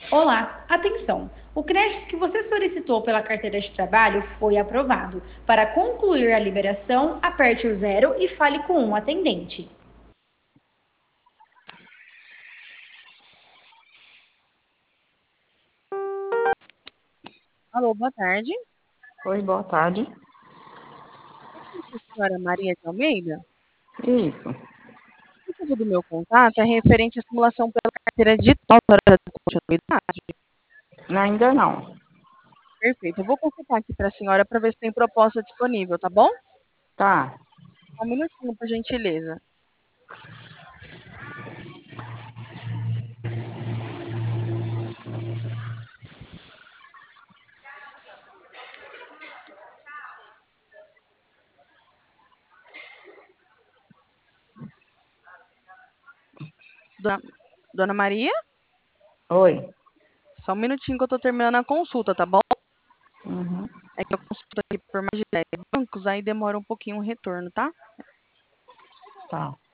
Olá, atenção! O crédito que você solicitou pela carteira de trabalho foi aprovado. Para concluir a liberação, aperte o zero e fale com um atendente. Alô, boa tarde. Oi, boa tarde. Essa é a senhora Maria de Almeida? Isso. O motivo do meu contato é referente à simulação pela carteira digital para a continuidade. Ainda não. Perfeito. Eu vou consultar aqui para a senhora para ver se tem proposta disponível, tá bom? Tá. Só um minutinho, por gentileza. Dona, Dona Maria? Oi. Só um minutinho que eu estou terminando a consulta, tá bom? Uhum. É que eu consulto aqui por mais de 10 bancos, aí demora um pouquinho o retorno, tá? Tá.